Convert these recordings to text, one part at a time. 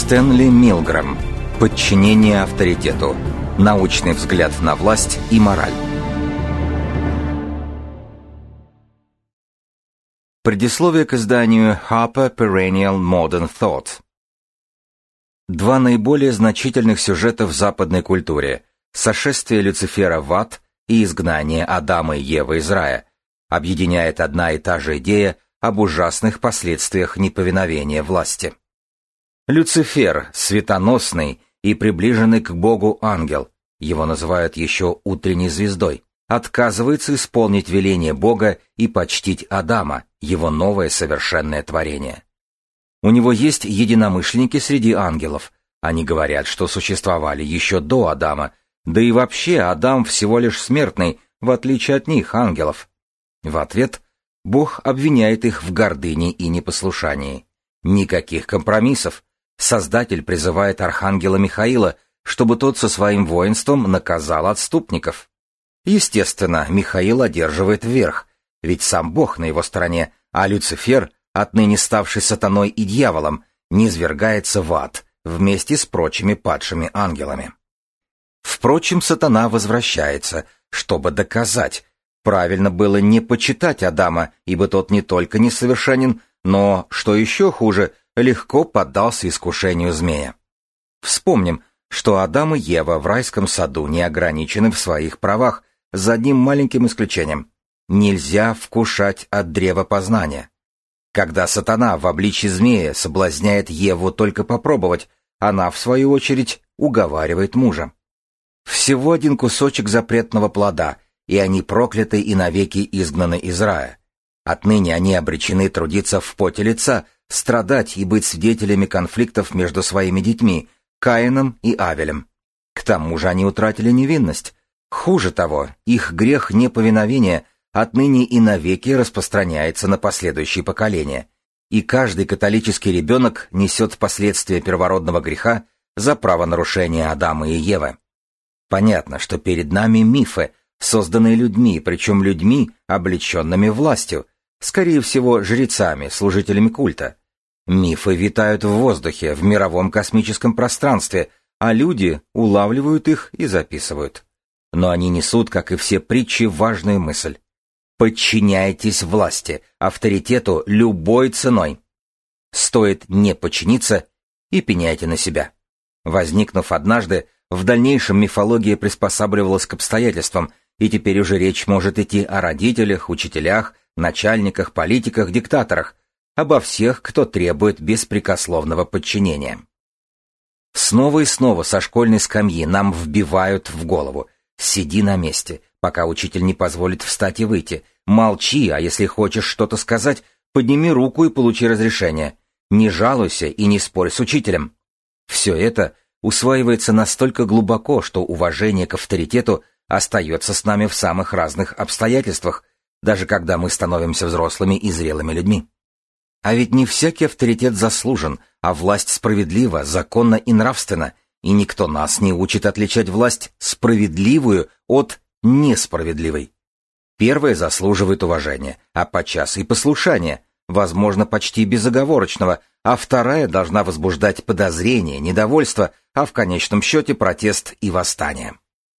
Стэнли Милгрэм. Подчинение авторитету. Научный взгляд на власть и мораль. Предисловие к изданию Harper Perennial Modern Thought. Два наиболее значительных сюжета в западной культуре – сошествие Люцифера в ад и изгнание Адама и Евы из рая – объединяет одна и та же идея об ужасных последствиях неповиновения власти. Люцифер – светоносный и приближенный к Богу ангел, его называют еще утренней звездой, отказывается исполнить веление Бога и почтить Адама, его новое совершенное творение. У него есть единомышленники среди ангелов. Они говорят, что существовали еще до Адама, да и вообще Адам всего лишь смертный, в отличие от них, ангелов. В ответ Бог обвиняет их в гордыне и непослушании. Никаких компромиссов. Создатель призывает архангела Михаила, чтобы тот со своим воинством наказал отступников. Естественно, Михаил одерживает верх, ведь сам Бог на его стороне, а Люцифер, отныне ставший сатаной и дьяволом, низвергается в ад вместе с прочими падшими ангелами. Впрочем, сатана возвращается, чтобы доказать, правильно было не почитать Адама, ибо тот не только несовершенен, но, что еще хуже, легко поддался искушению змея. Вспомним, что Адам и Ева в райском саду не ограничены в своих правах, за одним маленьким исключением. Нельзя вкушать от древа познания. Когда сатана в обличье змея соблазняет Еву только попробовать, она, в свою очередь, уговаривает мужа. Всего один кусочек запретного плода, и они прокляты и навеки изгнаны из рая. Отныне они обречены трудиться в поте лица, страдать и быть свидетелями конфликтов между своими детьми, Каином и Авелем. К тому же они утратили невинность. Хуже того, их грех неповиновения отныне и навеки распространяется на последующие поколения, и каждый католический ребенок несет последствия первородного греха за правонарушение Адама и Евы. Понятно, что перед нами мифы, созданные людьми, причем людьми, облеченными властью, скорее всего, жрецами, служителями культа. Мифы витают в воздухе, в мировом космическом пространстве, а люди улавливают их и записывают. Но они несут, как и все притчи, важную мысль. Подчиняйтесь власти, авторитету любой ценой. Стоит не подчиниться и пеняйте на себя. Возникнув однажды, в дальнейшем мифология приспосабливалась к обстоятельствам, и теперь уже речь может идти о родителях, учителях, начальниках, политиках, диктаторах, обо всех, кто требует беспрекословного подчинения. Снова и снова со школьной скамьи нам вбивают в голову: сиди на месте, пока учитель не позволит встать и выйти. Молчи, а если хочешь что-то сказать, подними руку и получи разрешение. Не жалуйся и не спорь с учителем. Все это усваивается настолько глубоко, что уважение к авторитету остается с нами в самых разных обстоятельствах, даже когда мы становимся взрослыми и зрелыми людьми. А ведь не всякий авторитет заслужен, а власть справедлива, законна и нравственна, и никто нас не учит отличать власть справедливую от несправедливой. Первая заслуживает уважения, а подчас и послушания, возможно, почти безоговорочного, а вторая должна возбуждать подозрение, недовольство, а в конечном счете протест и восстание.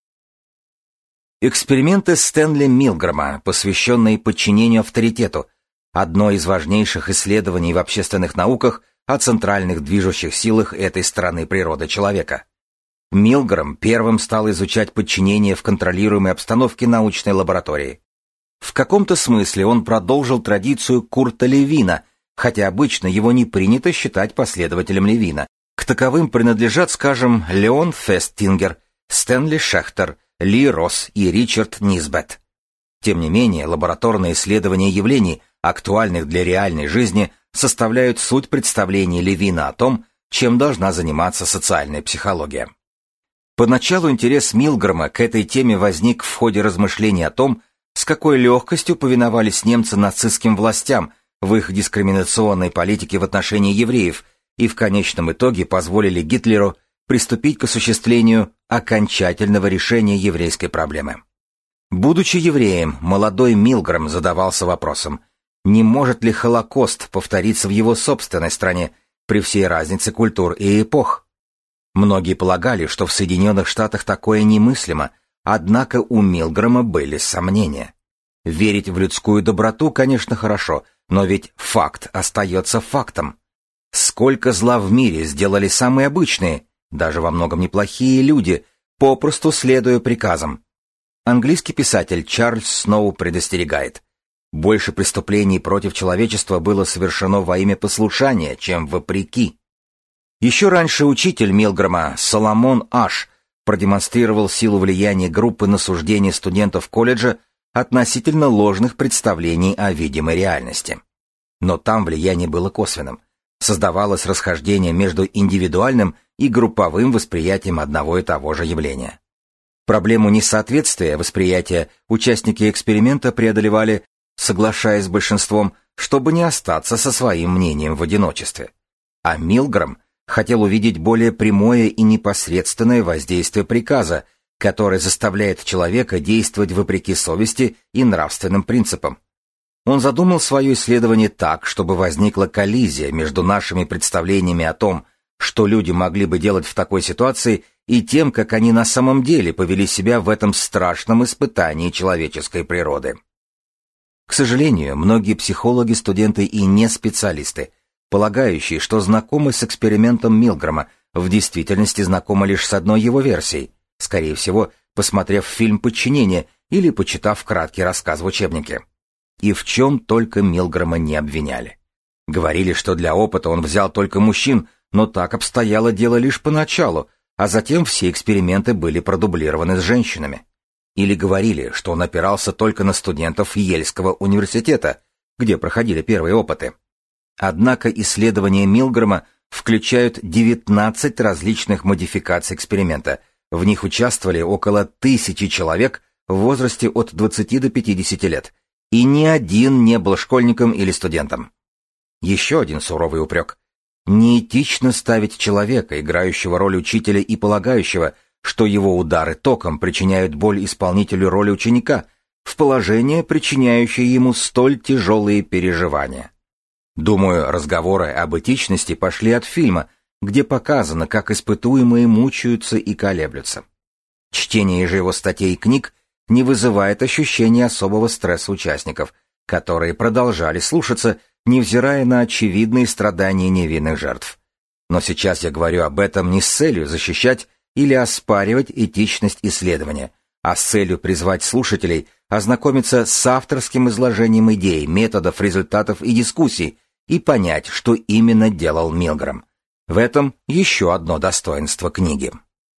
Эксперименты Стэнли Милгрэма, посвященные подчинению авторитету, одно из важнейших исследований в общественных науках о центральных движущих силах этой стороны природы человека. Милгрэм первым стал изучать подчинение в контролируемой обстановке научной лаборатории. В каком-то смысле он продолжил традицию Курта Левина, хотя обычно его не принято считать последователем Левина. К таковым принадлежат, скажем, Леон Фестингер, Стэнли Шехтер, Ли Росс и Ричард Нисбет. Тем не менее, лабораторные исследования явлений, актуальных для реальной жизни, составляют суть представления Левина о том, чем должна заниматься социальная психология. Поначалу интерес Милгрэма к этой теме возник в ходе размышлений о том, с какой легкостью повиновались немцы нацистским властям в их дискриминационной политике в отношении евреев и в конечном итоге позволили Гитлеру приступить к осуществлению окончательного решения еврейской проблемы. Будучи евреем, молодой Милгрэм задавался вопросом, не может ли Холокост повториться в его собственной стране, при всей разнице культур и эпох. Многие полагали, что в Соединенных Штатах такое немыслимо, однако у Милгрэма были сомнения. Верить в людскую доброту, конечно, хорошо, но ведь факт остается фактом. Сколько зла в мире сделали самые обычные, даже во многом неплохие люди, попросту следуя приказам. Английский писатель Чарльз Сноу предостерегает: больше преступлений против человечества было совершено во имя послушания, чем вопреки. Еще раньше учитель Милгрэма Соломон Аш продемонстрировал силу влияния группы на суждения студентов колледжа относительно ложных представлений о видимой реальности. Но там влияние было косвенным. Создавалось расхождение между индивидуальным и групповым восприятием одного и того же явления. Проблему несоответствия восприятия участники эксперимента преодолевали, соглашаясь с большинством, чтобы не остаться со своим мнением в одиночестве. А Милгрэм хотел увидеть более прямое и непосредственное воздействие приказа, которое заставляет человека действовать вопреки совести и нравственным принципам. Он задумал свое исследование так, чтобы возникла коллизия между нашими представлениями о том, что люди могли бы делать в такой ситуации, и тем, как они на самом деле повели себя в этом страшном испытании человеческой природы. К сожалению, многие психологи, студенты и не специалисты, полагающие, что знакомы с экспериментом Милгрэма, в действительности знакомы лишь с одной его версией, скорее всего, посмотрев фильм «Подчинение» или почитав краткий рассказ в учебнике. И в чем только Милгрэма не обвиняли. Говорили, что для опыта он взял только мужчин, но так обстояло дело лишь поначалу, а затем все эксперименты были продублированы с женщинами. Или говорили, что он опирался только на студентов Йельского университета, где проходили первые опыты. Однако исследования Милгрэма включают 19 различных модификаций эксперимента. В них участвовали около 1000 человек в возрасте от 20 до 50 лет, и ни один не был школьником или студентом. Еще один суровый упрек. Неэтично ставить человека, играющего роль учителя и полагающего, что его удары током причиняют боль исполнителю роли ученика, в положение, причиняющее ему столь тяжелые переживания. Думаю, разговоры об этичности пошли от фильма, где показано, как испытуемые мучаются и колеблются. Чтение же его статей и книг не вызывает ощущения особого стресса участников, которые продолжали слушаться, невзирая на очевидные страдания невинных жертв. Но сейчас я говорю об этом не с целью защищать или оспаривать этичность исследования, а с целью призвать слушателей ознакомиться с авторским изложением идей, методов, результатов и дискуссий и понять, что именно делал Милгрэм. В этом еще одно достоинство книги.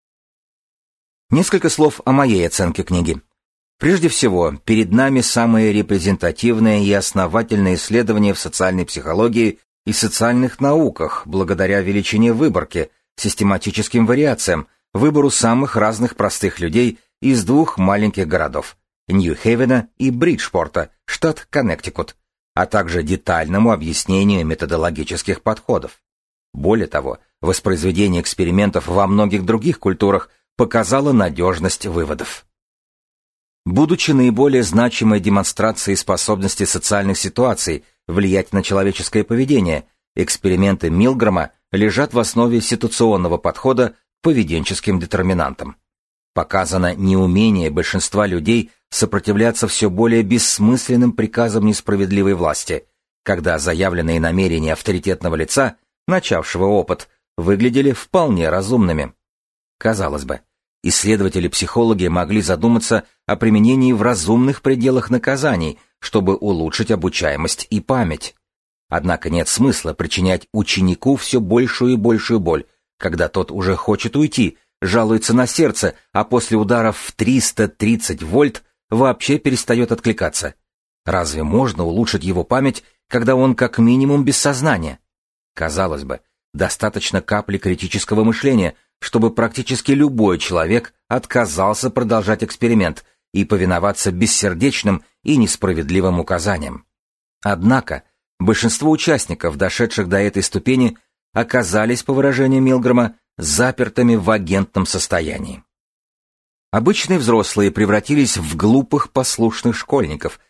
Несколько слов о моей оценке книги. Прежде всего, перед нами самое репрезентативное и основательное исследование в социальной психологии и социальных науках, благодаря величине выборки, систематическим вариациям, выбору самых разных простых людей из двух маленьких городов – Нью-Хейвена и Бриджпорта, штат Коннектикут, а также детальному объяснению методологических подходов. Более того, воспроизведение экспериментов во многих других культурах показало надежность выводов. Будучи наиболее значимой демонстрацией способности социальных ситуаций влиять на человеческое поведение, эксперименты Милгрэма лежат в основе ситуационного подхода к поведенческим детерминантам. Показано неумение большинства людей сопротивляться все более бессмысленным приказам несправедливой власти, когда заявленные намерения авторитетного лица, начавшего опыт, выглядели вполне разумными. Казалось бы, исследователи-психологи могли задуматься о применении в разумных пределах наказаний, чтобы улучшить обучаемость и память. Однако нет смысла причинять ученику все большую и большую боль, когда тот уже хочет уйти, жалуется на сердце, а после ударов в 330 вольт вообще перестает откликаться. Разве можно улучшить его память, когда он как минимум без сознания? Казалось бы, достаточно капли критического мышления, чтобы практически любой человек отказался продолжать эксперимент и повиноваться бессердечным и несправедливым указаниям. Однако, большинство участников, дошедших до этой ступени, оказались, по выражению Милгрэма, запертыми в агентном состоянии. Обычные взрослые превратились в глупых послушных школьников,